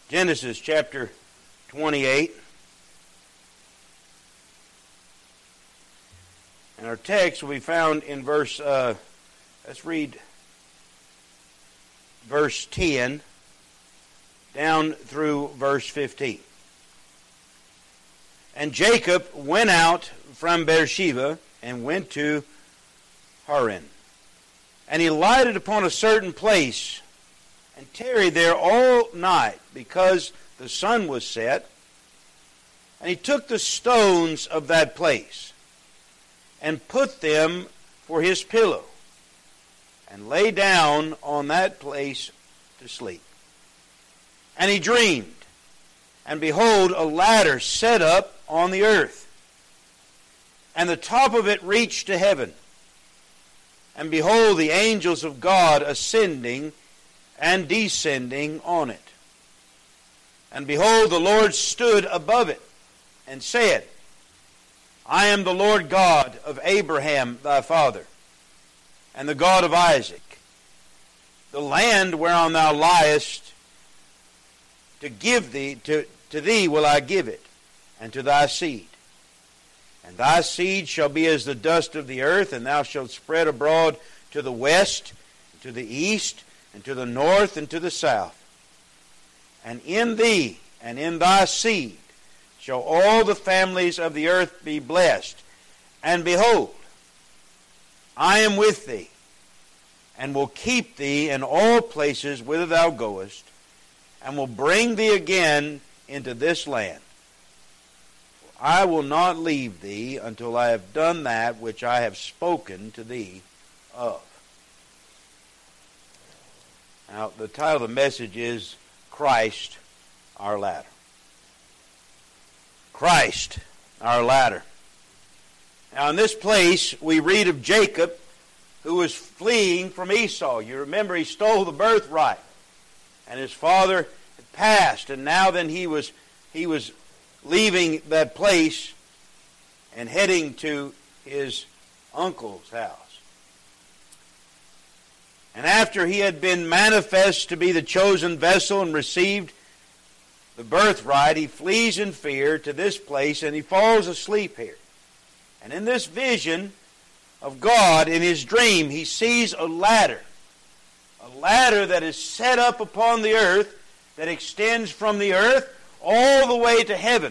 Genesis chapter 28. And our text will be found in let's read verse 10 down through verse 15. And Jacob went out from Beersheba and went to Haran. And he lighted upon a certain place and tarried there all night because the sun was set. And he took the stones of that place and put them for his pillow and lay down on that place to sleep. And he dreamed, and behold, a ladder set up on the earth, and the top of it reached to heaven. And behold, the angels of God ascending and descending on it. And behold, the Lord stood above it, and said, I am the Lord God of Abraham thy father, and the God of Isaac. The land whereon thou liest, to give thee, to thee will I give it, and to thy seed. And thy seed shall be as the dust of the earth, and thou shalt spread abroad to the west, and to the east, and to the north, and to the south. And in thee, and in thy seed, shall all the families of the earth be blessed. And behold, I am with thee, and will keep thee in all places whither thou goest, and will bring thee again into this land. I will not leave thee until I have done that which I have spoken to thee of. Now, the title of the message is Christ, our ladder. Christ, our ladder. Now, in this place, we read of Jacob, who was fleeing from Esau. You remember he stole the birthright, and his father had passed, and now then he was leaving that place and heading to his uncle's house. And after he had been manifest to be the chosen vessel and received the birthright, he flees in fear to this place, and he falls asleep here. And in this vision of God, in his dream, he sees a ladder that is set up upon the earth, that extends from the earth all the way to heaven.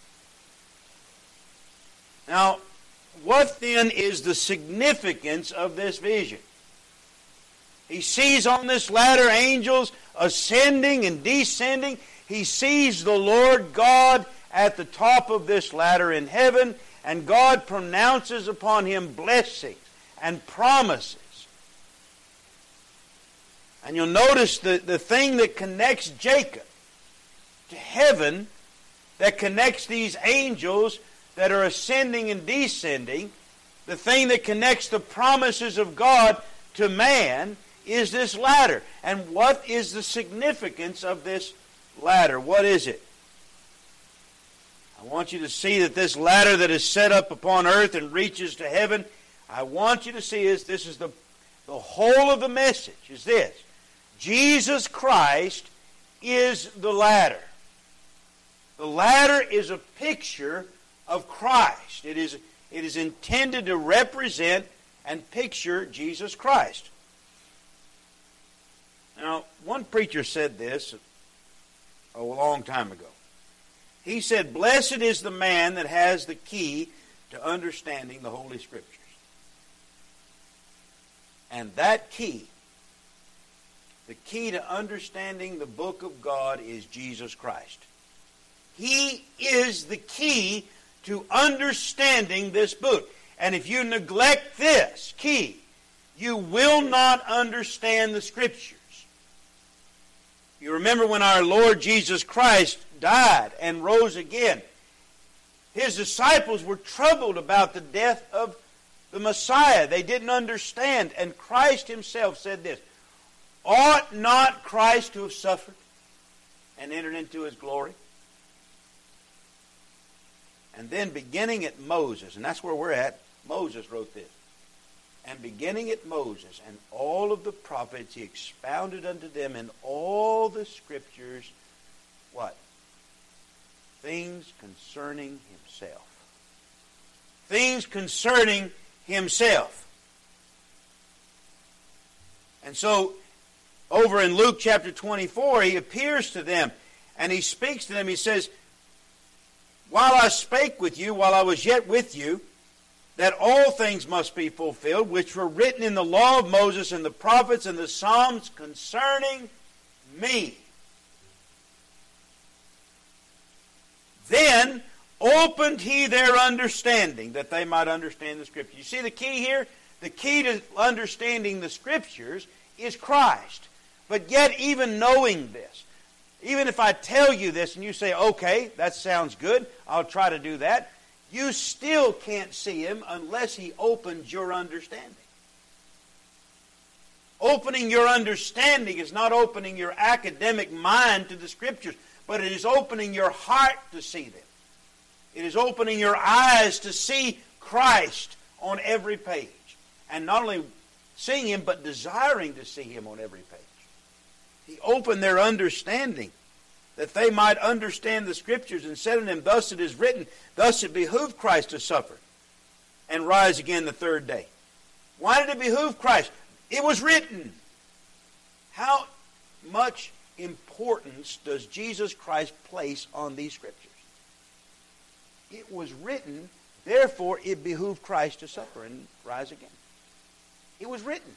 Now, what then is the significance of this vision? He sees on this ladder angels ascending and descending. He sees the Lord God at the top of this ladder in heaven, and God pronounces upon him blessings and promises. And you'll notice the thing that connects Jacob to heaven, that connects these angels that are ascending and descending, the thing that connects the promises of God to man is this ladder. And what is the significance of this ladder? What is it? I want you to see that this ladder that is set up upon earth and reaches to heaven, I want you to see this is the whole of the message, is this. Jesus Christ is the ladder. The ladder is a picture of Christ. It is intended to represent and picture Jesus Christ. Now, one preacher said this a long time ago. He said, blessed is the man that has the key to understanding the Holy Scriptures. And that key, the key to understanding the book of God, is Jesus Christ. He is the key to understanding this book. And if you neglect this key, you will not understand the Scriptures. You remember when our Lord Jesus Christ died and rose again, his disciples were troubled about the death of the Messiah. They didn't understand. And Christ himself said this, ought not Christ to have suffered and entered into his glory? And then beginning at Moses, and that's where we're at, Moses wrote this. And beginning at Moses and all of the prophets, he expounded unto them in all the Scriptures what? Things concerning himself. Things concerning himself. And so, over in Luke chapter 24, he appears to them and he speaks to them. He says, while I spake with you, while I was yet with you, that all things must be fulfilled, which were written in the law of Moses and the prophets and the Psalms concerning me. Then opened he their understanding, that they might understand the Scriptures. You see the key here? The key to understanding the Scriptures is Christ. But yet, even knowing this, even if I tell you this and you say, okay, that sounds good, I'll try to do that, you still can't see him unless he opens your understanding. Opening your understanding is not opening your academic mind to the Scriptures, but it is opening your heart to see them. It is opening your eyes to see Christ on every page. And not only seeing him, but desiring to see him on every page. He opened their understanding that they might understand the Scriptures, and said unto them, thus it is written, thus it behooved Christ to suffer and rise again the third day. Why did it behoove Christ? It was written. How much importance does Jesus Christ place on these Scriptures? It was written, therefore it behooved Christ to suffer and rise again. It was written.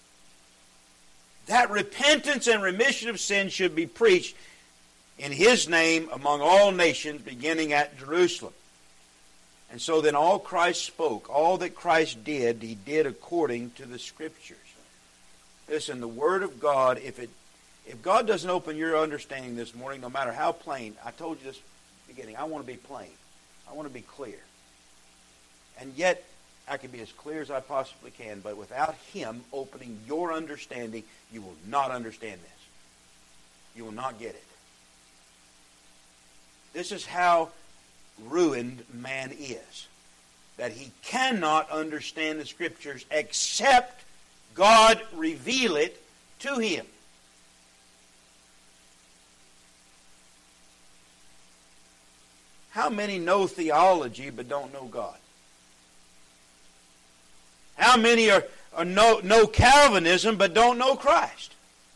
That repentance and remission of sin should be preached in his name among all nations, beginning at Jerusalem. And so then all Christ spoke, all that Christ did, he did according to the Scriptures. Listen, the Word of God, if God doesn't open your understanding this morning, no matter how plain, I told you this at the beginning, I want to be plain. I want to be clear. And yet, I can be as clear as I possibly can, but without him opening your understanding, you will not understand this. You will not get it. This is how ruined man is. That he cannot understand the Scriptures except God reveal it to him. How many know theology but don't know God? How many know Calvinism but don't know Christ?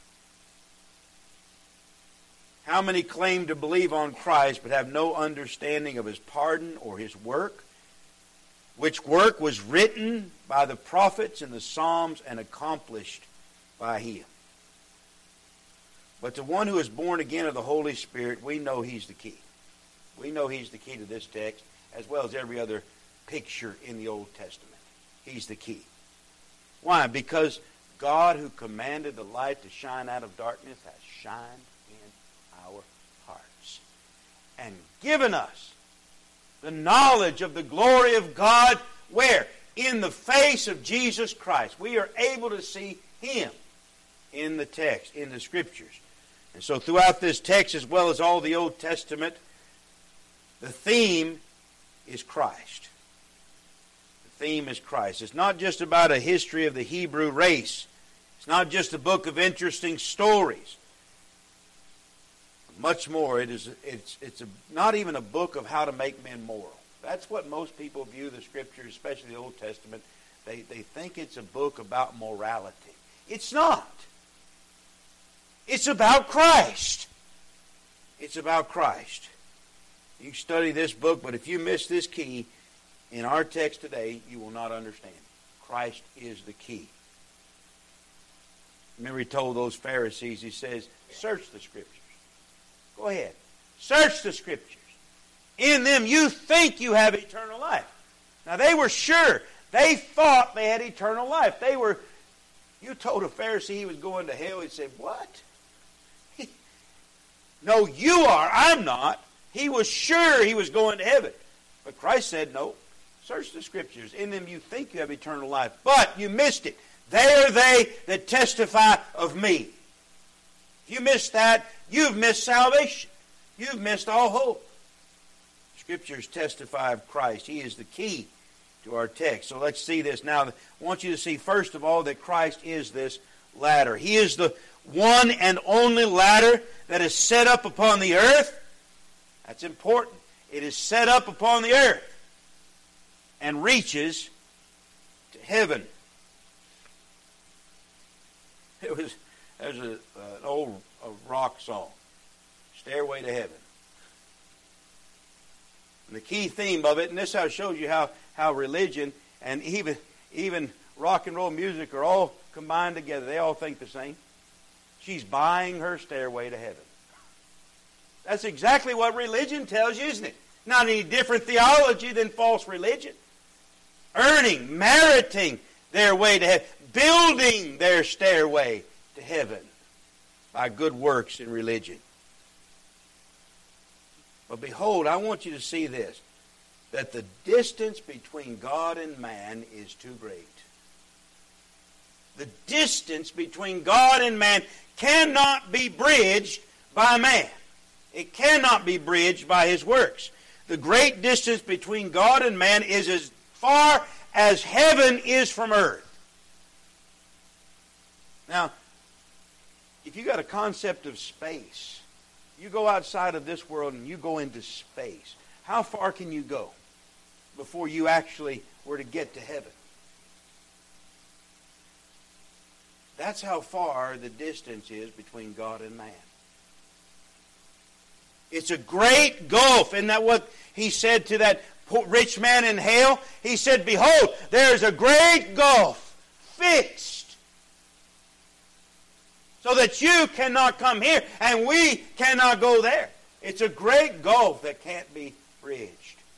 How many claim to believe on Christ but have no understanding of his pardon or his work? Which work was written by the prophets and the Psalms and accomplished by him. But the one who is born again of the Holy Spirit, we know he's the key. We know he's the key to this text, as well as every other picture in the Old Testament. He's the key. Why? Because God, who commanded the light to shine out of darkness, has shined in our hearts and given us the knowledge of the glory of God. Where? In the face of Jesus Christ. We are able to see him in the text, in the Scriptures. And so throughout this text, as well as all the Old Testament, the theme is Christ. The theme is Christ. It's not just about a history of the Hebrew race. It's not just a book of interesting stories. Much more, it's not even a book of how to make men moral. That's what most people view the Scriptures, especially the Old Testament. They think it's a book about morality. It's not. It's about Christ. It's about Christ. You can study this book, but if you miss this key in our text today, you will not understand. Christ is the key. Remember he told those Pharisees, he says, search the Scriptures. Go ahead. Search the Scriptures. In them you think you have eternal life. Now they were sure. They thought they had eternal life. You told a Pharisee he was going to hell, he'd say, what? No, you are. I'm not. He was sure he was going to heaven. But Christ said, no, search the Scriptures. In them you think you have eternal life. But you missed it. They are they that testify of me. If you missed that, you've missed salvation. You've missed all hope. Scriptures testify of Christ. He is the key to our text. So let's see this. Now, I want you to see, first of all, that Christ is this ladder. He is the one and only ladder that is set up upon the earth. That's important. It is set up upon the earth and reaches to heaven. There's an old rock song, Stairway to Heaven. And the key theme of it, and this how it shows you how religion and even rock and roll music are all combined together. They all think the same. She's buying her stairway to heaven. That's exactly what religion tells you, isn't it? Not any different theology than false religion. Earning, meriting their way to heaven, building their stairway to heaven by good works in religion. But behold, I want you to see this, that the distance between God and man is too great. The distance between God and man cannot be bridged by man. It cannot be bridged by his works. The great distance between God and man is as far as heaven is from earth. Now, if you got a concept of space, you go outside of this world and you go into space, how far can you go before you actually were to get to heaven? That's how far the distance is between God and man. It's a great gulf. Isn't that what he said to that rich man in hell? He said, behold, there is a great gulf fixed so that you cannot come here and we cannot go there. It's a great gulf that can't be bridged.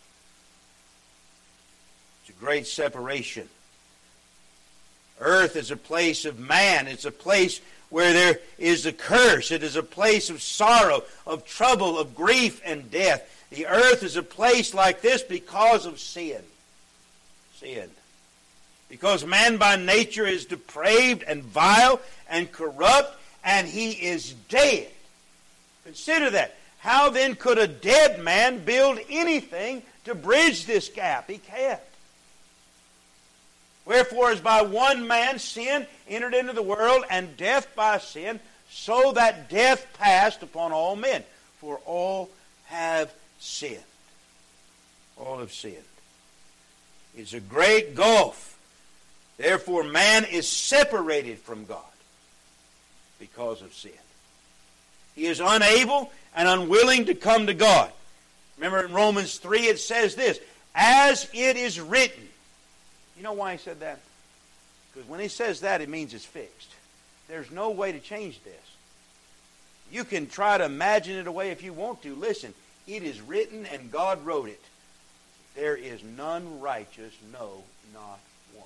It's a great separation. Earth is a place of man. It's a place where there is a curse. It is a place of sorrow, of trouble, of grief and death. The earth is a place like this because of sin. Sin. Because man by nature is depraved and vile and corrupt, and he is dead. Consider that. How then could a dead man build anything to bridge this gap? He can't. Wherefore, as by one man sin entered into the world, and death by sin, so that death passed upon all men. For all have sinned. All have sinned. It's a great gulf. Therefore, man is separated from God because of sin. He is unable and unwilling to come to God. Remember in Romans 3 it says this, as it is written. You know why he said that? Because when he says that, it means it's fixed. There's no way to change this. You can try to imagine it away if you want to. Listen, it is written and God wrote it. There is none righteous, no, not one.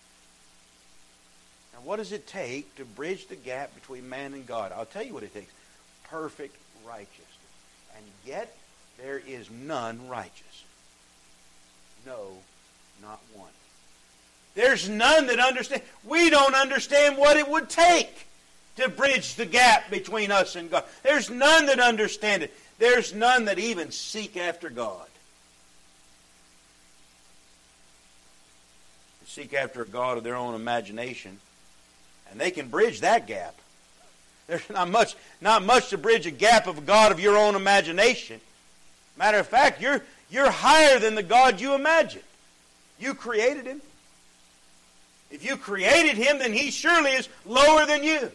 Now what does it take to bridge the gap between man and God? I'll tell you what it takes. Perfect righteousness. And yet there is none righteous. No, not one. There's none that understand. We don't understand what it would take to bridge the gap between us and God. There's none that understand it. There's none that even seek after God. They seek after a God of their own imagination, and they can bridge that gap. There's not much to bridge a gap of a God of your own imagination. Matter of fact, you're higher than the God you imagine. You created him. If you created him, then he surely is lower than you.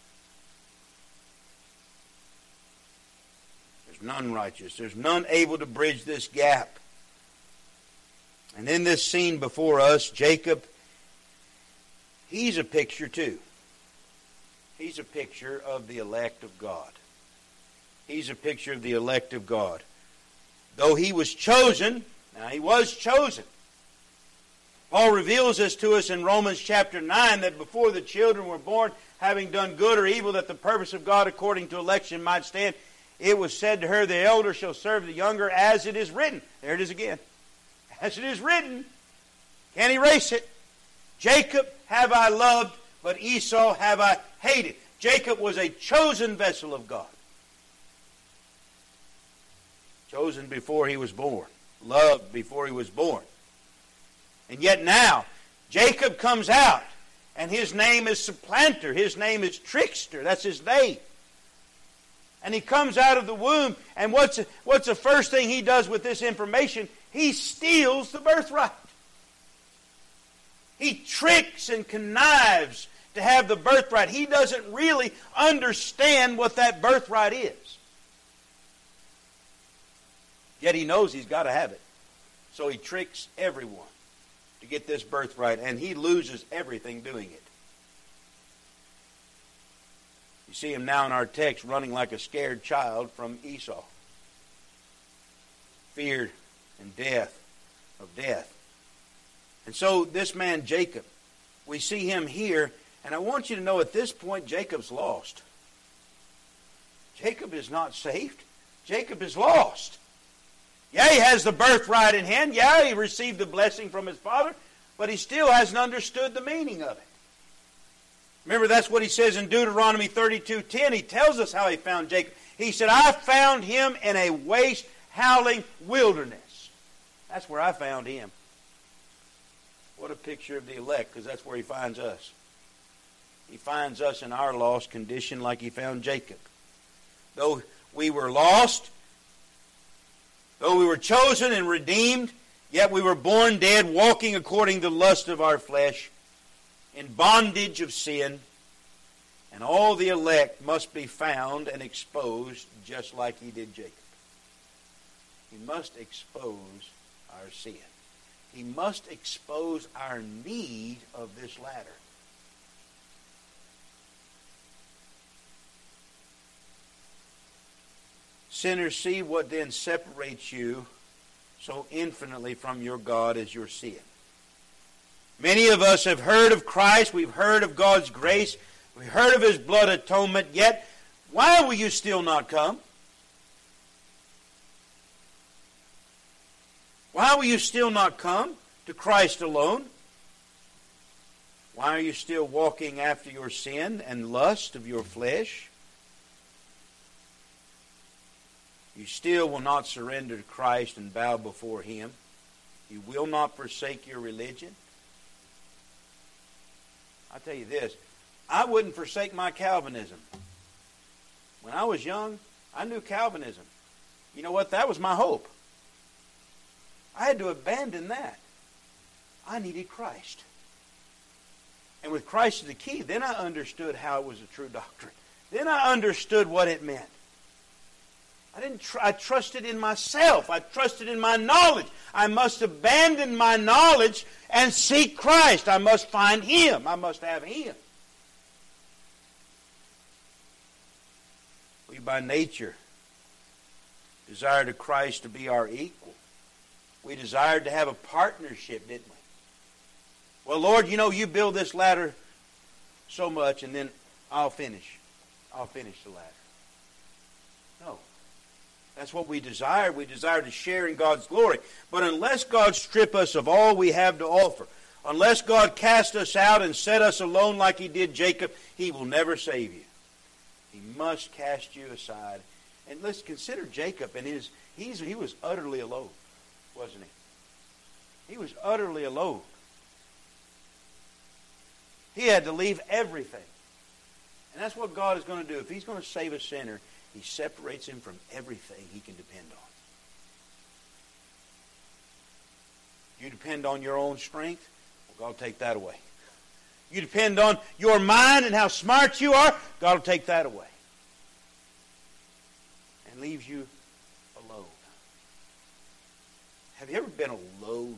There's none righteous. There's none able to bridge this gap. And in this scene before us, Jacob, he's a picture too. He's a picture of the elect of God. He's a picture of the elect of God. Though he was chosen, now he was chosen. Paul reveals this to us in Romans chapter 9, that before the children were born, having done good or evil, that the purpose of God according to election might stand, it was said to her, the elder shall serve the younger, as it is written. There it is again. As it is written. Can't erase it. Jacob have I loved, but Esau have I hated. Jacob was a chosen vessel of God. Chosen before he was born. Loved before he was born. And yet now, Jacob comes out, And his name is Supplanter. His name is Trickster. That's his name. And he comes out of the womb, and what's the first thing he does with this information? He steals the birthright. He tricks and connives to have the birthright. He doesn't really understand what that birthright is. Yet he knows he's got to have it. So he tricks everyone to get this birthright, and he loses everything doing it. You see him now in our text running like a scared child from Esau. Fear and death of death. And so this man Jacob, we see him here, and I want you to know at this point Jacob's lost. Jacob is not saved. Jacob is lost. Yeah, he has the birthright in hand. Yeah, he received the blessing from his father, but he still hasn't understood the meaning of it. Remember, that's what he says in Deuteronomy 32:10. He tells us how he found Jacob. He said, I found him in a waste, howling wilderness. That's where I found him. What a picture of the elect, because that's where he finds us. He finds us in our lost condition like he found Jacob. Though we were lost, though we were chosen and redeemed, yet we were born dead, walking according to the lust of our flesh, in bondage of sin, and all the elect must be found and exposed just like he did Jacob. He must expose our sin. He must expose our need of this ladder. Sinners, see what then separates you so infinitely from your God as your sin. Many of us have heard of Christ. We've heard of God's grace. We've heard of his blood atonement. Yet, why will you still not come? Why will you still not come to Christ alone? Why are you still walking after your sin and lust of your flesh? You still will not surrender to Christ and bow before him. You will not forsake your religion. I'll tell you this, I wouldn't forsake my Calvinism. When I was young, I knew Calvinism. You know what? That was my hope. I had to abandon that. I needed Christ. And with Christ as the key, then I understood how it was a true doctrine. Then I understood what it meant. I trusted in myself. I trusted in my knowledge. I must abandon my knowledge and seek Christ. I must find him. I must have him. We by nature desired to Christ to be our equal. We desired to have a partnership, didn't we? Well, Lord, you know, you build this ladder so much, and then I'll finish the ladder. No. That's what we desire. We desire to share in God's glory. But unless God strip us of all we have to offer, unless God cast us out and set us alone like he did Jacob, he will never save you. He must cast you aside. And let's consider Jacob and he was utterly alone, wasn't he? He was utterly alone. He had to leave everything. And that's what God is going to do. If he's going to save a sinner, he separates him from everything he can depend on. You depend on your own strength, well, God will take that away. You depend on your mind and how smart you are, God will take that away. And leaves you alone. Have you ever been alone?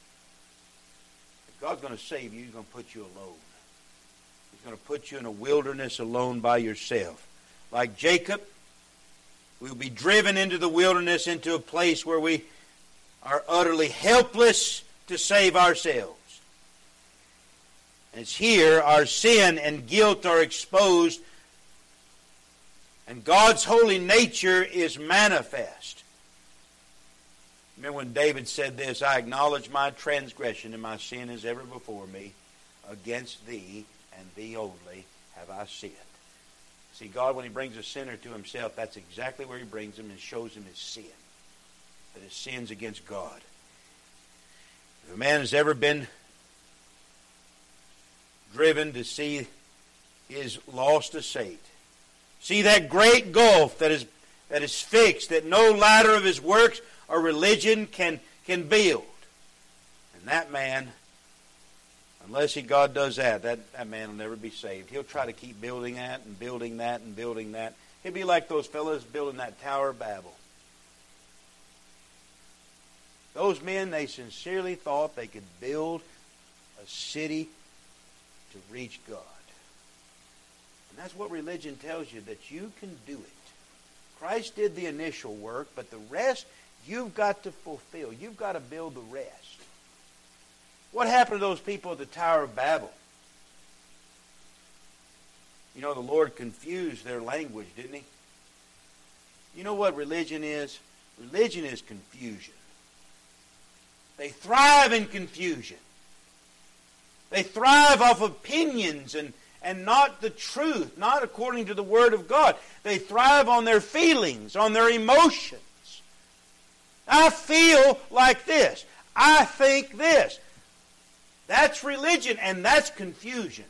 If God's going to save you, he's going to put you alone. He's going to put you in a wilderness alone by yourself. Like Jacob, we will be driven into the wilderness, into a place where we are utterly helpless to save ourselves. And it's here our sin and guilt are exposed, and God's holy nature is manifest. Remember when David said this, I acknowledge my transgression, and my sin is ever before me. Against thee and thee only have I sinned. See, God, when he brings a sinner to himself, that's exactly where he brings him and shows him his sin. That his sin's against God. If a man has ever been driven to see his lost estate. See that great gulf that is fixed, that no ladder of his works or religion can build. And that man, unless God does that man will never be saved. He'll try to keep building that and building that and building that. He'll be like those fellows building that Tower of Babel. Those men, they sincerely thought they could build a city to reach God. And that's what religion tells you, that you can do it. Christ did the initial work, but the rest you've got to fulfill. You've got to build the rest. What happened to those people at the Tower of Babel? You know, the Lord confused their language, didn't He? You know what religion is? Religion is confusion. They thrive in confusion. They thrive off opinions and not the truth, not according to the Word of God. They thrive on their feelings, on their emotions. I feel like this. I think this. That's religion, and that's confusion.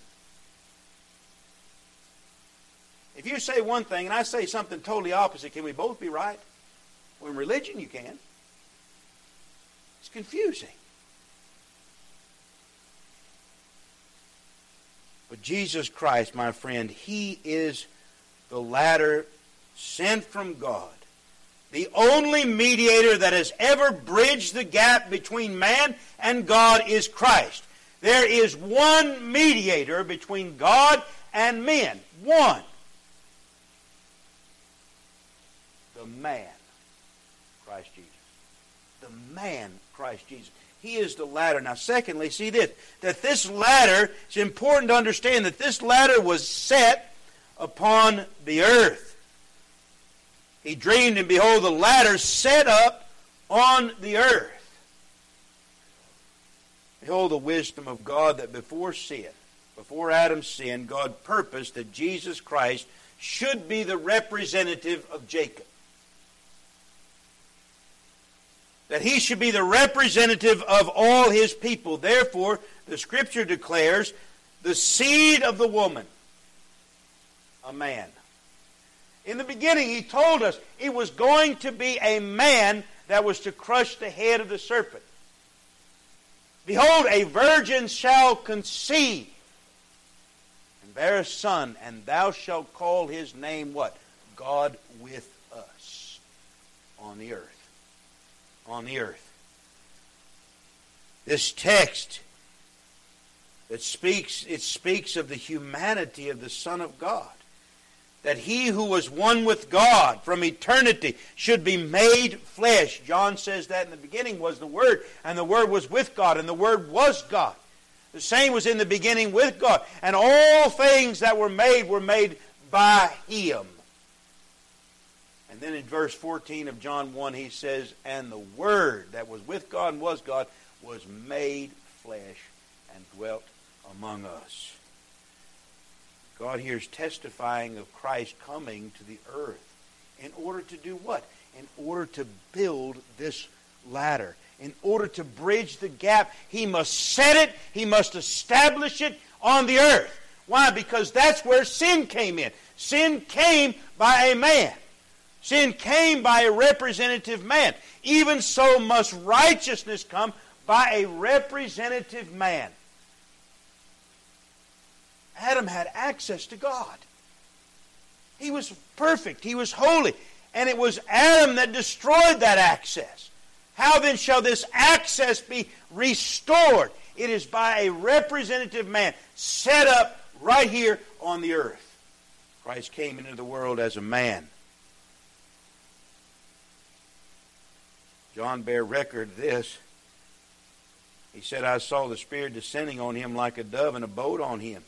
If you say one thing and I say something totally opposite, can we both be right? Well, in religion you can. It's confusing. But Jesus Christ, my friend, He is the ladder sent from God. The only mediator that has ever bridged the gap between man and God is Christ. There is one mediator between God and men. One. The man, Christ Jesus. The man, Christ Jesus. He is the ladder. Now, secondly, see this, that this ladder, it's important to understand that this ladder was set upon the earth. He dreamed, and behold, the ladder set up on the earth. Behold the wisdom of God, that before sin, before Adam sinned, God purposed that Jesus Christ should be the representative of Jacob. That He should be the representative of all His people. Therefore, the Scripture declares, the seed of the woman, a man. In the beginning, He told us it was going to be a man that was to crush the head of the serpent. Behold, a virgin shall conceive and bear a son, and thou shalt call his name what? God with us on the earth. On the earth. This text that speaks of the humanity of the Son of God. That He who was one with God from eternity should be made flesh. John says that in the beginning was the Word, and the Word was with God, and the Word was God. The same was in the beginning with God. And all things that were made by Him. And then in verse 14 of John 1, he says, and the Word that was with God and was God was made flesh and dwelt among us. God here is testifying of Christ coming to the earth. In order to do what? In order to build this ladder. In order to bridge the gap, He must set it, He must establish it on the earth. Why? Because that's where sin came in. Sin came by a man. Sin came by a representative man. Even so must righteousness come by a representative man. Adam had access to God. He was perfect. He was holy. And it was Adam that destroyed that access. How then shall this access be restored? It is by a representative man set up right here on the earth. Christ came into the world as a man. John bare record of this. He said, I saw the Spirit descending on Him like a dove, and abode on Him.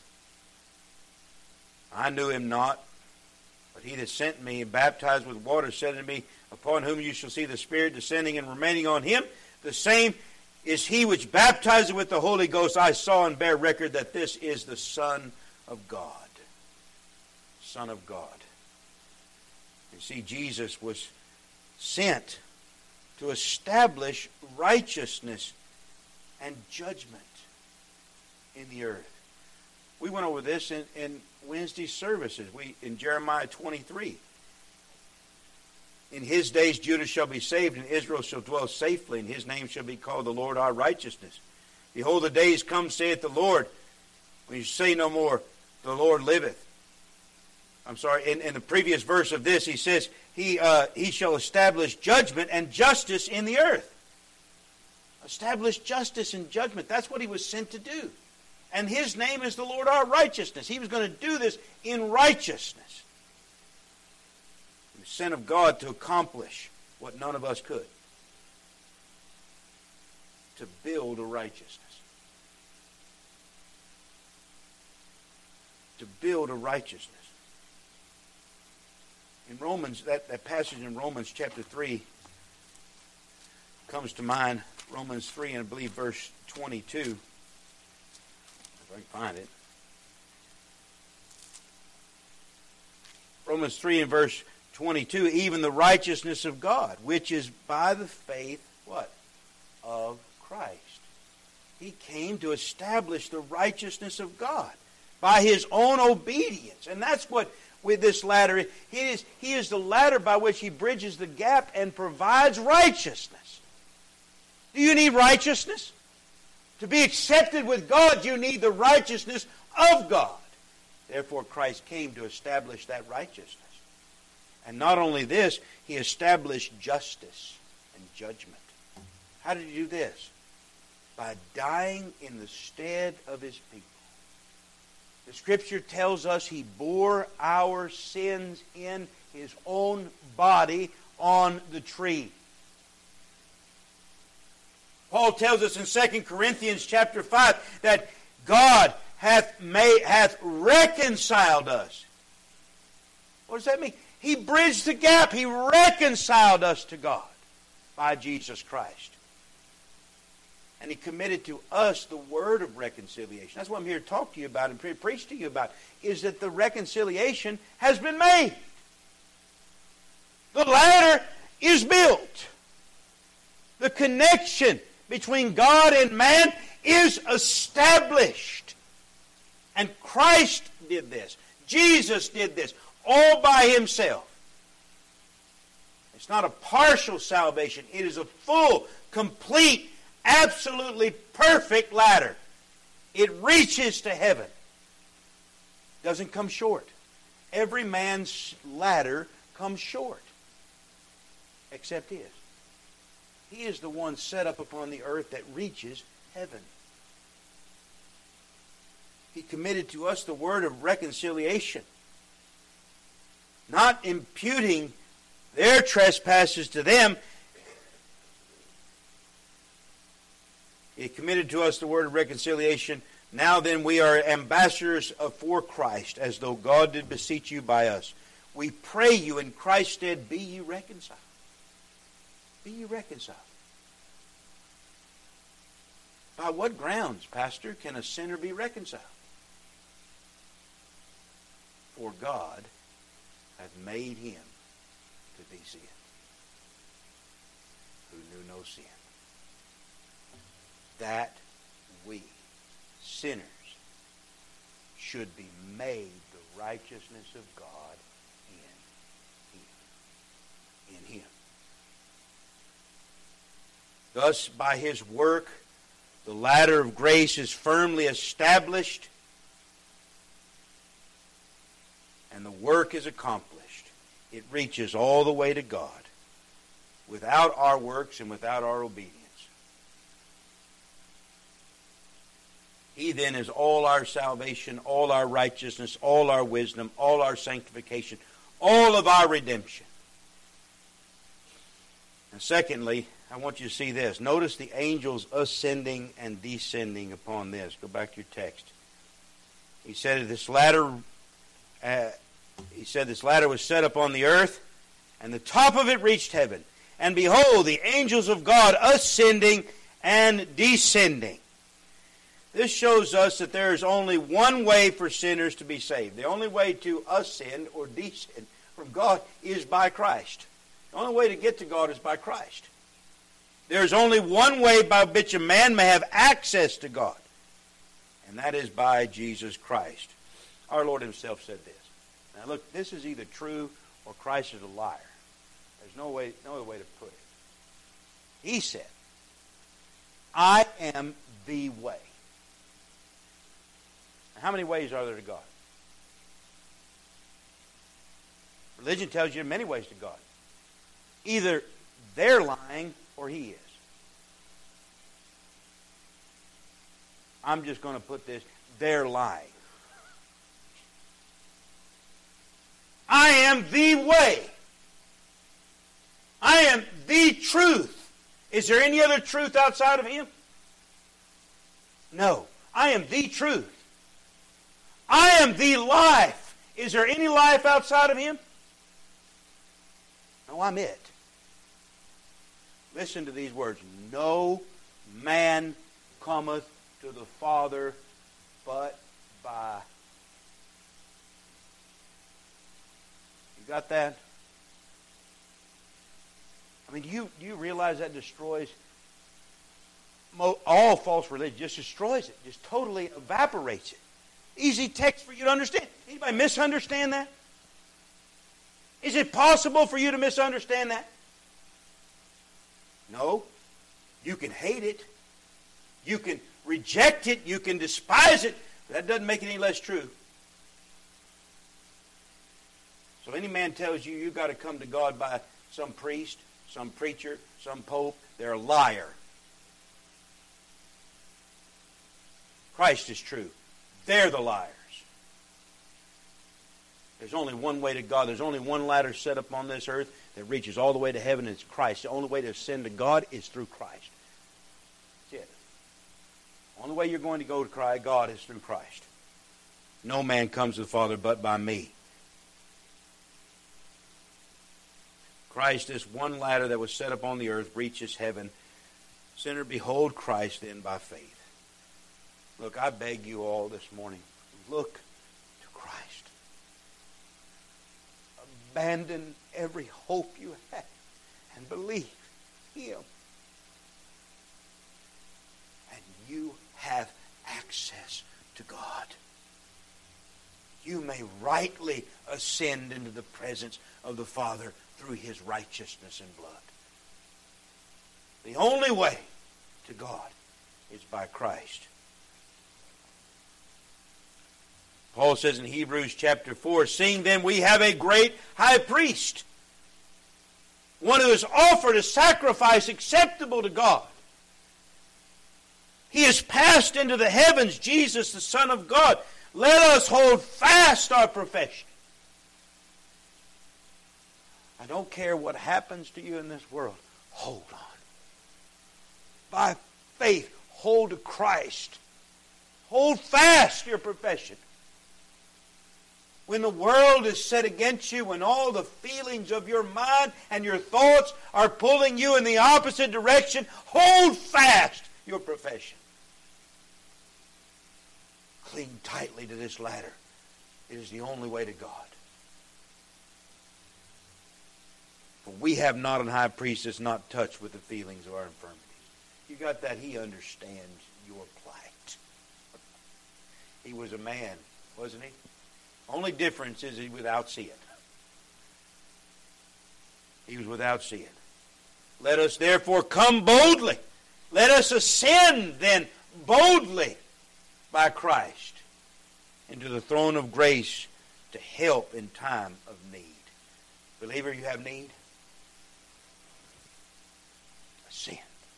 I knew Him not, but He that sent me and baptized with water said unto me, upon whom you shall see the Spirit descending and remaining on Him, the same is He which baptizeth with the Holy Ghost. I saw and bear record that this is the Son of God. Son of God. You see, Jesus was sent to establish righteousness and judgment in the earth. We went over this in Wednesday services. In Jeremiah 23. In his days Judah shall be saved, and Israel shall dwell safely, and his name shall be called the Lord our righteousness. Behold, the days come, saith the Lord, when you say no more, the Lord liveth. I'm sorry, in the previous verse of this, he says, he shall establish judgment and justice in the earth. Establish justice and judgment. That's what he was sent to do. And his name is the Lord our righteousness. He was going to do this in righteousness. He was sent of God to accomplish what none of us could. To build a righteousness. To build a righteousness. In Romans, that passage in Romans chapter 3 comes to mind. Romans 3 and I believe verse 22. If I can find it. Romans 3 and verse 22. Even the righteousness of God, which is by the faith, what? Of Christ. He came to establish the righteousness of God by his own obedience. And that's what with this ladder, he is the ladder by which he bridges the gap and provides righteousness. Do you need righteousness? To be accepted with God, you need the righteousness of God. Therefore, Christ came to establish that righteousness. And not only this, he established justice and judgment. How did he do this? By dying in the stead of his people. The Scripture tells us he bore our sins in his own body on the tree. Paul tells us in 2 Corinthians chapter 5 that God hath reconciled us. What does that mean? He bridged the gap. He reconciled us to God by Jesus Christ. And he committed to us the word of reconciliation. That's what I'm here to talk to you about and preach to you about, is that the reconciliation has been made. The ladder is built. The connection between God and man is established. And Christ did this. Jesus did this all by himself. It's not a partial salvation. It is a full, complete, absolutely perfect ladder. It reaches to heaven. Doesn't come short. Every man's ladder comes short. Except his. He is the one set up upon the earth that reaches heaven. He committed to us the word of reconciliation. Not imputing their trespasses to them. He committed to us the word of reconciliation. Now then we are ambassadors for Christ, as though God did beseech you by us. We pray you in Christ's stead, be ye reconciled. Be ye reconciled. By what grounds, Pastor, can a sinner be reconciled? For God hath made him to be sin, who knew no sin, that we, sinners, should be made the righteousness of God in him. Thus, by his work, the ladder of grace is firmly established, and the work is accomplished. It reaches all the way to God without our works and without our obedience. He then is all our salvation, all our righteousness, all our wisdom, all our sanctification, all of our redemption. And secondly, I want you to see this. Notice the angels ascending and descending upon this. Go back to your text. He said this ladder was set up on the earth, and the top of it reached heaven. And behold, the angels of God ascending and descending. This shows us that there is only one way for sinners to be saved. The only way to ascend or descend from God is by Christ. The only way to get to God is by Christ. There is only one way by which a man may have access to God. and that is by Jesus Christ. Our Lord himself said this. Now look, this is either true or Christ is a liar. There's no other way to put it. He said, I am the way. Now, how many ways are there to God? Religion tells you there are many ways to God. Either they're lying or he is. I'm just going to put this, they're lying. I am the way. I am the truth. Is there any other truth outside of him? No. I am the truth. I am the life. Is there any life outside of him? No, I'm it. Listen to these words. No man cometh to the Father but by. You got that? I mean, do you realize that destroys all false religion? Just destroys it. Just totally evaporates it. Easy text for you to understand. Anybody misunderstand that? Is it possible for you to misunderstand that? No. You can hate it. You can reject it. You can despise it. But that doesn't make it any less true. So any man tells you you've got to come to God by some priest, some preacher, some pope, they're a liar. Christ is true. They're the liars. There's only one way to God. There's only one ladder set up on this earth that reaches all the way to heaven, and it's Christ. The only way to ascend to God is through Christ. That's it. The only way you're going to go to God is through Christ. No man comes to the Father but by me. Christ, this one ladder that was set up on the earth, reaches heaven. Sinner, behold Christ then by faith. Look, I beg you all this morning, look to Christ. Abandon every hope you have and believe him. And you have access to God. You may rightly ascend into the presence of the Father through his righteousness and blood. The only way to God is by Christ. Paul says in Hebrews chapter 4, seeing then we have a great high priest, one who has offered a sacrifice acceptable to God. He has passed into the heavens, Jesus the Son of God. Let us hold fast our profession. I don't care what happens to you in this world. Hold on. By faith, hold to Christ. Hold fast your profession. When the world is set against you, when all the feelings of your mind and your thoughts are pulling you in the opposite direction, hold fast your profession. Cling tightly to this ladder. It is the only way to God. For we have not an high priest that's not touched with the feelings of our infirmities. You got that? He understands your plight. He was a man, wasn't he? Only difference is he was without sin. He was without sin. Let us therefore come boldly. Let us ascend then boldly by Christ into the throne of grace to help in time of need. Believer, you have need? Ascend.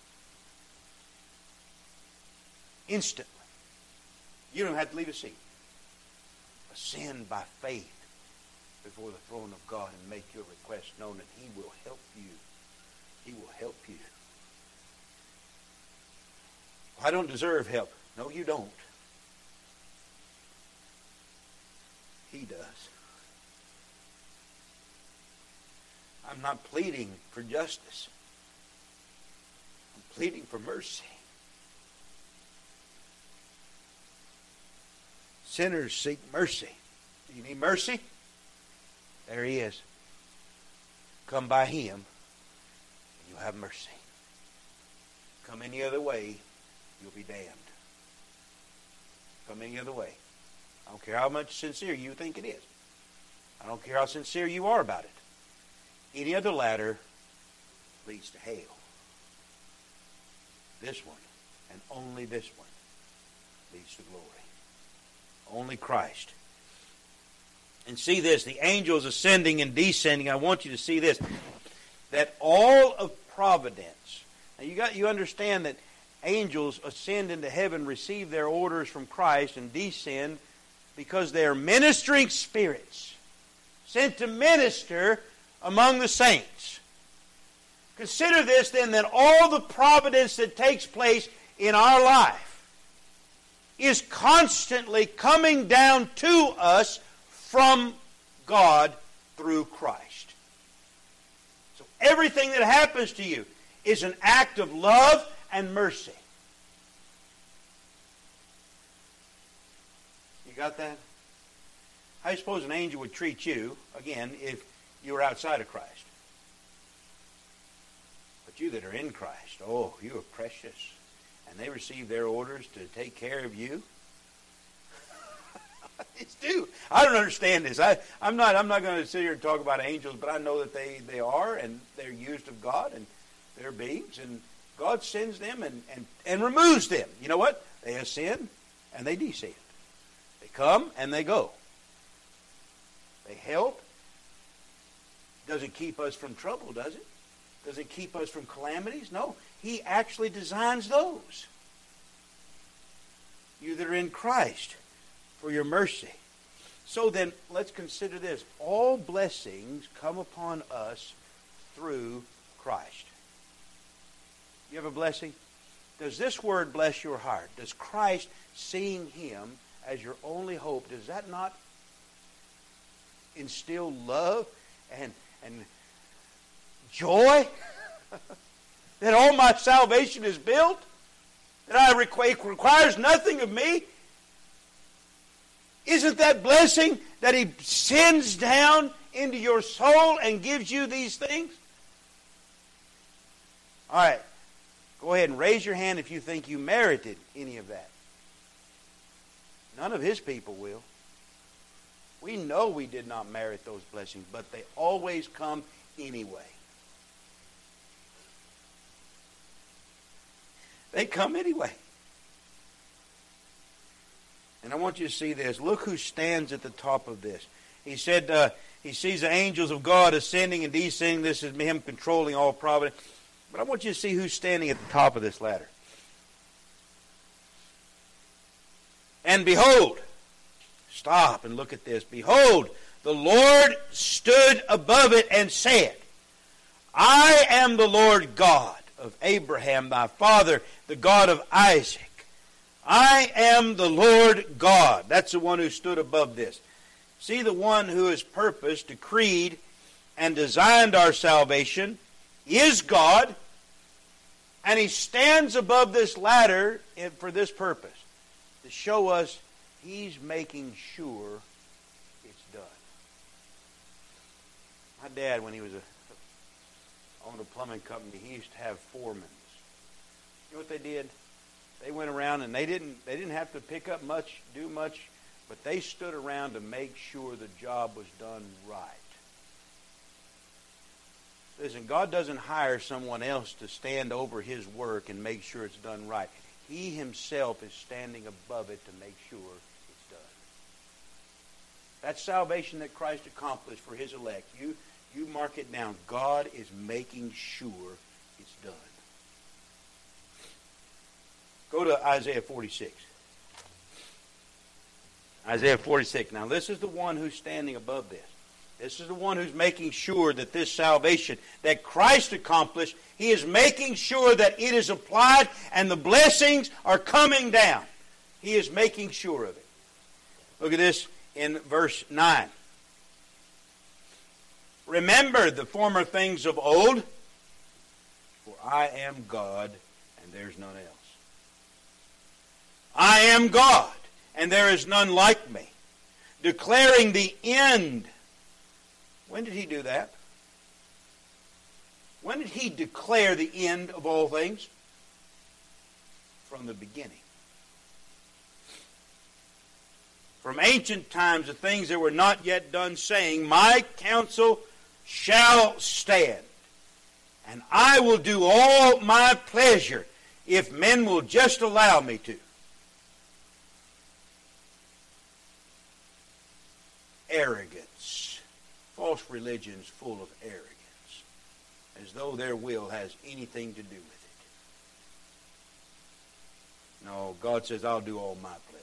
Instantly. You don't have to leave a seat. Ascend by faith before the throne of God and make your request known, and he will help you. He will help you. I don't deserve help. No, you don't. He does. I'm not pleading for justice. I'm pleading for mercy. Sinners seek mercy. Do you need mercy? There he is. Come by him, and you'll have mercy. Come any other way, you'll be damned. come any other way. I don't care how much sincere you think it is. I don't care how sincere you are about it. Any other ladder leads to hell. This one, and only this one, leads to glory. Only Christ. And see this, the angels ascending and descending. I want you to see this, that all of providence. Now you understand that angels ascend into heaven, receive their orders from Christ, and descend because they are ministering spirits sent to minister among the saints. Consider this then, that all the providence that takes place in our life is constantly coming down to us from God through Christ. So everything that happens to you is an act of love and mercy. You got that? How do you suppose an angel would treat you, again, if you were outside of Christ? But you that are in Christ, oh, you are precious. And they receive their orders to take care of you. It's due. I don't understand this. I'm not going to sit here and talk about angels, but I know that they are, and they're used of God, and they're beings, and God sends them and removes them. You know what? They ascend and they descend. They come and they go. They help. Doesn't keep us from trouble, does it? Doesn't keep us from calamities? No. He actually designs those. You that are in Christ, for your mercy. So then, let's consider this. All blessings come upon us through Christ. You have a blessing? Does this word bless your heart? Does Christ, seeing Him as your only hope, does that not instill love and joy? That all my salvation is built? That it requires nothing of me? Isn't that blessing that He sends down into your soul and gives you these things? All right. Go ahead and raise your hand if you think you merited any of that. None of His people will. We know we did not merit those blessings, but they always come anyway. They come anyway. And I want you to see this. Look who stands at the top of this. He said he sees the angels of God ascending and descending. This is Him controlling all providence. But I want you to see who's standing at the top of this ladder. And behold, stop and look at this. Behold, the Lord stood above it and said, I am the Lord God of Abraham thy father, the God of Isaac. I am the Lord God. That's the one who stood above this. See, the one who has purposed, decreed, and designed our salvation is God, and He stands above this ladder for this purpose, to show us He's making sure it's done. My dad, when he was owned a plumbing company, he used to have foremen. You know what they did? They went around and they didn't have to pick up much, do much, but they stood around to make sure the job was done right. Listen, God doesn't hire someone else to stand over His work and make sure it's done right. He Himself is standing above it to make sure it's done. That's salvation that Christ accomplished for His elect. You mark it down. God is making sure it's done. Go to Isaiah 46. Isaiah 46. Now, this is the one who's standing above this. This is the one who's making sure that this salvation that Christ accomplished, He is making sure that it is applied and the blessings are coming down. He is making sure of it. Look at this in verse 9. Remember the former things of old, for I am God and there's none else. I am God, and there is none like me, declaring the end. When did He do that? When did He declare the end of all things? From the beginning. from ancient times, the things that were not yet done, saying, My counsel shall stand, and I will do all my pleasure, if men will just allow me to. Arrogance. False religions full of arrogance, as though their will has anything to do with it. No, God says, I'll do all my pleasure.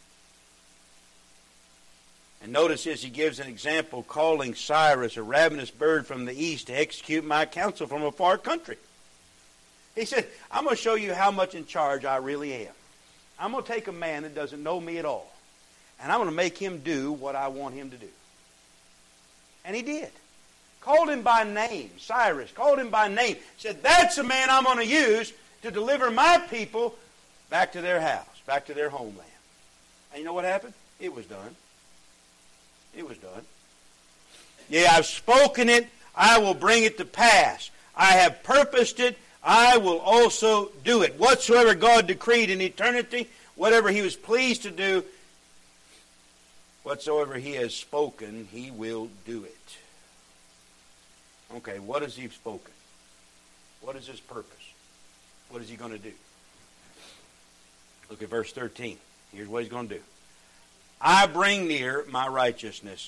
And notice this, he gives an example, calling Cyrus, a ravenous bird from the east, to execute my counsel from a far country. He said, I'm going to show you how much in charge I really am. I'm going to take a man that doesn't know me at all, and I'm going to make him do what I want him to do. And he did. Called him by name, Cyrus, called him by name. Said, that's the man I'm going to use to deliver my people back to their house, back to their homeland. And you know what happened? It was done. It was done. Yeah, I've spoken it. I will bring it to pass. I have purposed it. I will also do it. Whatsoever God decreed in eternity, whatever he was pleased to do, whatsoever he has spoken, he will do it. Okay, what has he spoken? What is his purpose? What is he going to do? Look at verse 13. Here's what he's going to do. I bring near my righteousness.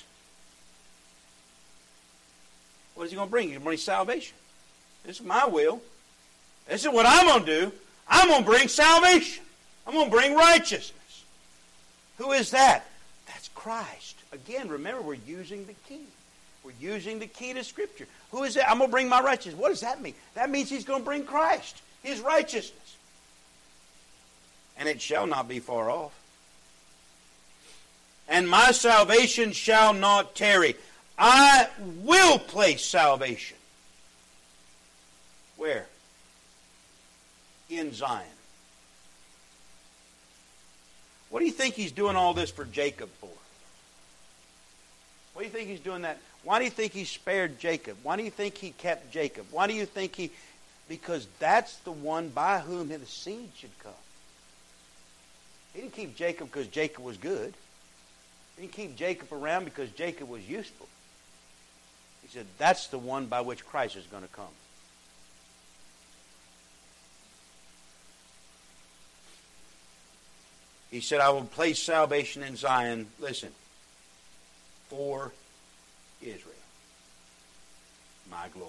What is he going to bring? He's going to bring salvation. This is my will. This is what I'm going to do. I'm going to bring salvation. I'm going to bring righteousness. Who is that? That's Christ. Again, remember, we're using the key. We're using the key to Scripture. Who is that? I'm going to bring my righteousness. What does that mean? That means he's going to bring Christ, his righteousness. And it shall not be far off. And my salvation shall not tarry. I will place salvation. Where? In Zion. What do you think he's doing all this for Jacob for? What do you think he's doing that? Why do you think he spared Jacob? Why do you think he kept Jacob? Why do you think he... Because that's the one by whom the seed should come. He didn't keep Jacob because Jacob was good. He didn't keep Jacob around because Jacob was useful. He said, that's the one by which Christ is going to come. He said, I will place salvation in Zion, listen, for Israel, my glory.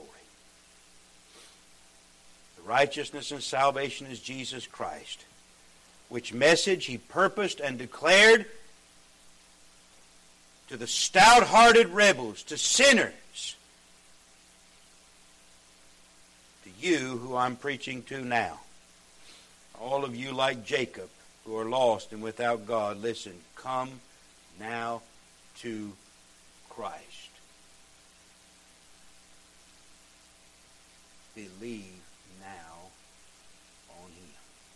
The righteousness and salvation is Jesus Christ, which message he purposed and declared to the stout-hearted rebels, to sinners, to you who I'm preaching to now. All of you like Jacob who are lost and without God, listen, come now to Christ. Believe now on him.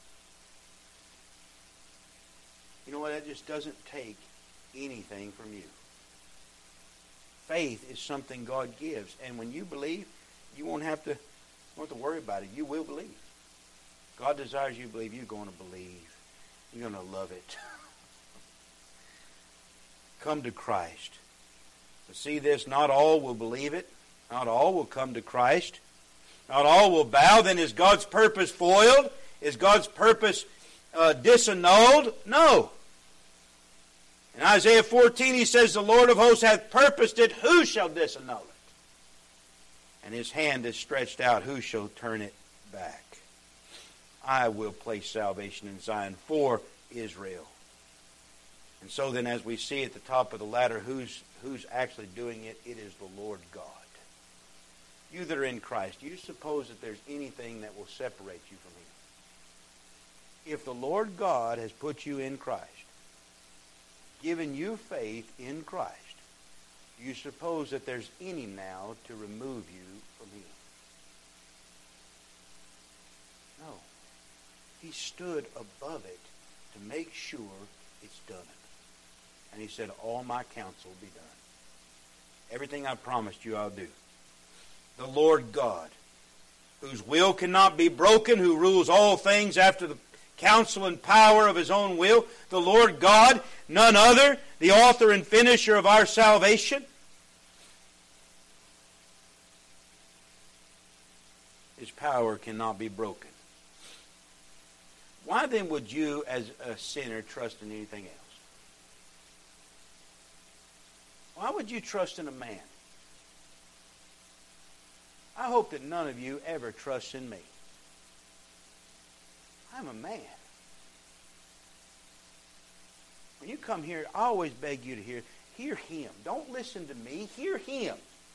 You know what? That just doesn't take anything from you. Faith is something God gives, and when you believe, you won't have to worry about it. You will believe. God desires you to believe. You're going to believe. You're going to love it. Come to Christ. But see this, not all will believe it. Not all will come to Christ. Not all will bow. Then is God's purpose foiled? Is God's purpose disannulled? No. In Isaiah 14 he says, the Lord of hosts hath purposed it. Who shall disannul it? And his hand is stretched out. Who shall turn it back? I will place salvation in Zion for Israel. And so then, as we see at the top of the ladder, who's actually doing it? It is the Lord God. You that are in Christ, do you suppose that there's anything that will separate you from him? If the Lord God has put you in Christ, given you faith in Christ, do you suppose that there's any now to remove you from him? No. He stood above it to make sure it's done. And he said, all my counsel will be done. Everything I promised you, I'll do. The Lord God, whose will cannot be broken, who rules all things after the counsel and power of his own will. The Lord God, none other the author and finisher of our salvation, His power cannot be broken. Why then would you, as a sinner, trust in anything else? Why would you trust in a man? I hope that none of you ever trust in me. I'm a man. When you come here, I always beg you to hear Him. Don't listen to me. Hear Him.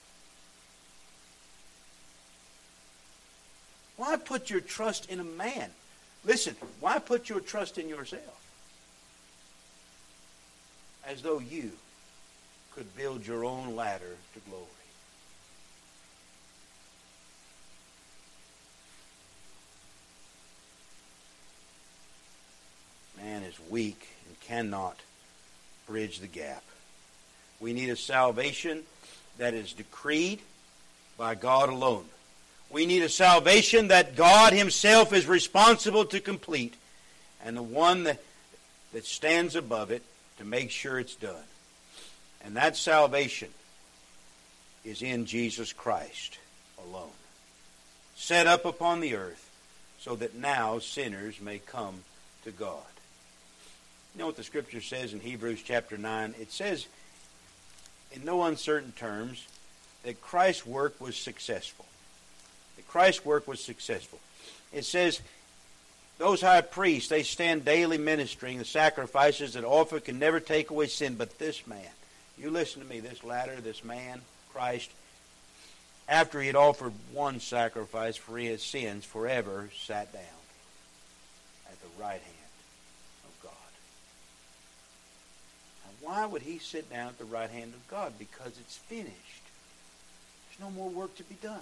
Why put your trust in a man? Listen, why put your trust in yourself? As though you could build your own ladder to glory. Man is weak and cannot bridge the gap. We need a salvation that is decreed by God alone. We need a salvation that God Himself is responsible to complete, and the one that stands above it to make sure it's done. And that salvation is in Jesus Christ alone, set up upon the earth so that now sinners may come to God. You know what the Scripture says in Hebrews chapter 9? It says, in no uncertain terms, that Christ's work was successful. That Christ's work was successful. It says, those high priests, they stand daily ministering the sacrifices that often can never take away sin, but this man, you listen to me, this latter, this man, Christ, after He had offered one sacrifice for His sins forever, sat down at the right hand of God. Now, why would He sit down at the right hand of God? Because it's finished. There's no more work to be done.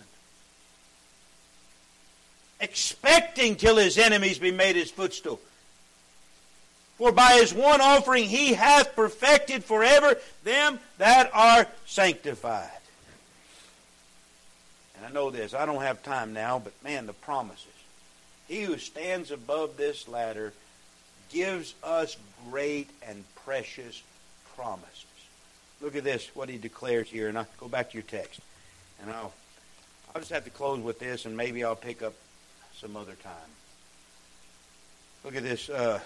Expecting till His enemies be made His footstool. For by His one offering He hath perfected forever them that are sanctified. And I know this, I don't have time now, but man, the promises. He who stands above this ladder gives us great and precious promises. Look at this, what He declares here, and I'll go back to your text. And I'll just have to close with this, and maybe I'll pick up some other time. Look at this. Let's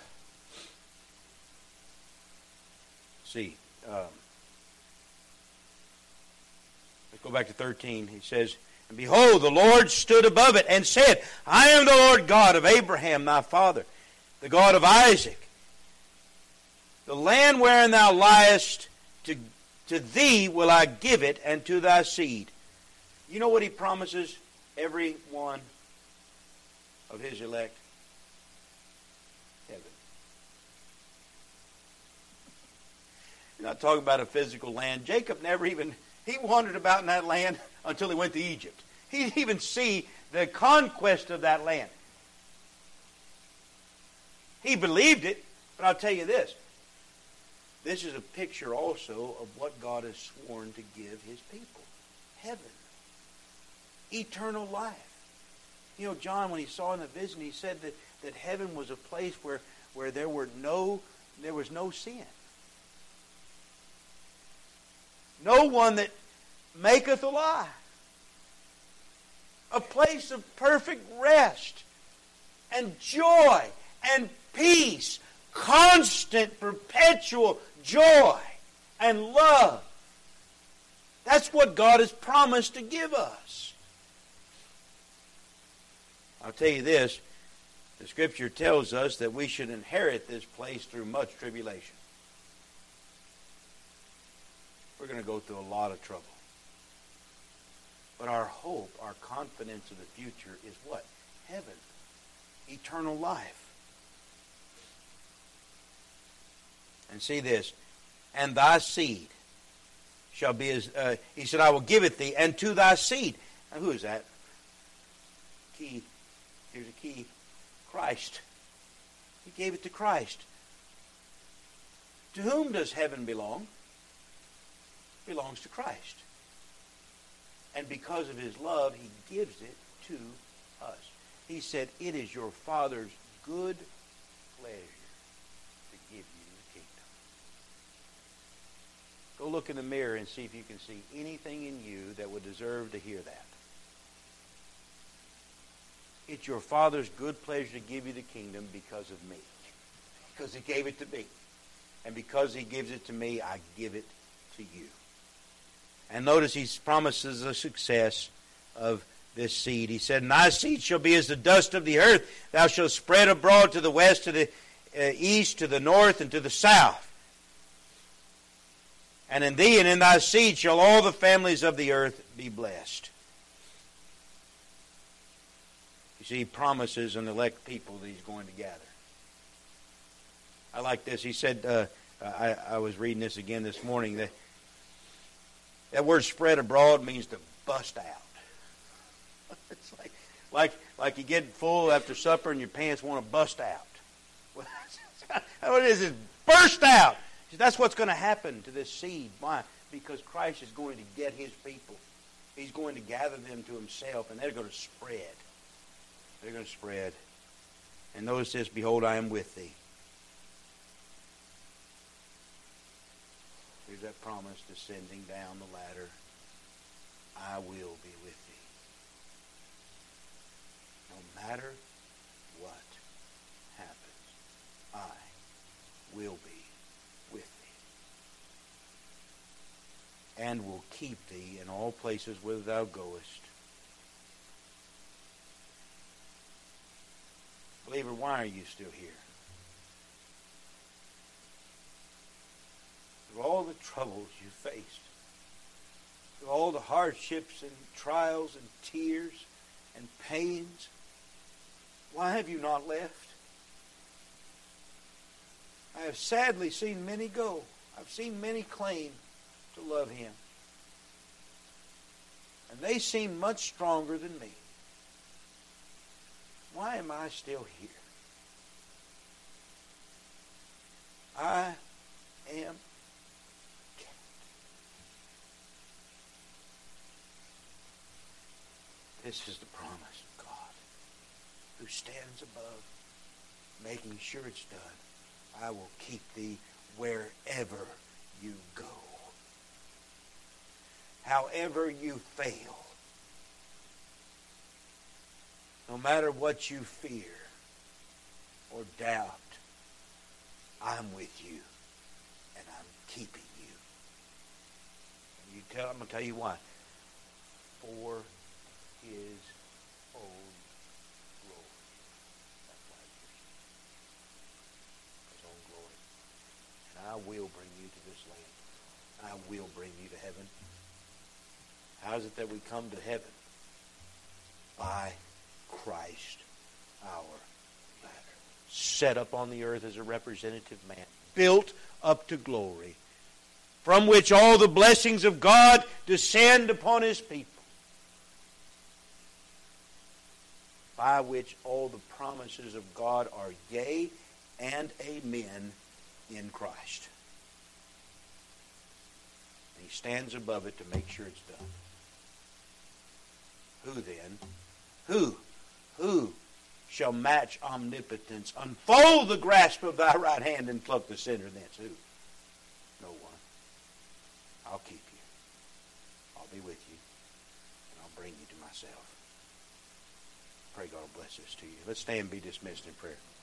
go back to 13. He says, and behold, the Lord stood above it and said, I am the Lord God of Abraham thy father, the God of Isaac. The land wherein thou liest, to thee will I give it, and to thy seed. You know what He promises every one of His elect? Heaven. You're not talking about a physical land. Jacob he wandered about in that land until he went to Egypt. He didn't even see the conquest of that land. He believed it, but I'll tell you this. This is a picture also of what God has sworn to give His people. Heaven. Eternal life. You know, John, when he saw in the vision, he said that heaven was a place where there was no sin. No one that maketh a lie. A place of perfect rest and joy and peace. Constant, perpetual joy and love. That's what God has promised to give us. I'll tell you this, the Scripture tells us that we should inherit this place through much tribulation. We're going to go through a lot of trouble. But our hope, our confidence of the future is what? Heaven. Eternal life. And see this, and thy seed shall be as, he said, I will give it thee, and to thy seed. Now who is that? Key. Here's a key. Christ. He gave it to Christ. To whom does heaven belong? It belongs to Christ. And because of His love, He gives it to us. He said, it is your Father's good pleasure to give you the kingdom. Go look in the mirror and see if you can see anything in you that would deserve to hear that. It's your Father's good pleasure to give you the kingdom because of me. Because He gave it to me. And because He gives it to me, I give it to you. And notice He promises the success of this seed. He said, "And thy seed shall be as the dust of the earth. Thou shalt spread abroad to the west, to the east, to the north, and to the south. And in thee and in thy seed shall all the families of the earth be blessed." You see, He promises an elect people that He's going to gather. I like this. He said, I was reading this again this morning, that word spread abroad means to bust out. It's like you get full after supper and your pants want to bust out. What it is burst out. That's what's going to happen to this seed. Why? Because Christ is going to get His people. He's going to gather them to Himself, and they're going to spread. They're going to spread. And notice this, "Behold, I am with thee." Here's that promise descending down the ladder. I will be with thee. No matter what happens, I will be with thee, and will keep thee in all places whither thou goest. Believer, why are you still here? Through all the troubles you faced, through all the hardships and trials and tears and pains, why have you not left? I have sadly seen many go. I've seen many claim to love Him. And they seem much stronger than me. Why am I still here? I am kept. This is the promise of God, who stands above, making sure it's done. I will keep thee wherever you go. However you fail, no matter what you fear or doubt, I'm with you and I'm keeping you. I'm going to tell you why. For His own glory. That's why His own glory. And I will bring you to this land. I will bring you to heaven. How is it that we come to heaven? By Christ our ladder. Set up on the earth as a representative man. Built up to glory. From which all the blessings of God descend upon His people. By which all the promises of God are yea and amen in Christ. And He stands above it to make sure it's done. Who then? Who shall match omnipotence, unfold the grasp of thy right hand, and pluck the sinner thence? Who? No one. I'll keep you. I'll be with you. And I'll bring you to myself. Pray God will bless this to you. Let's stand and be dismissed in prayer.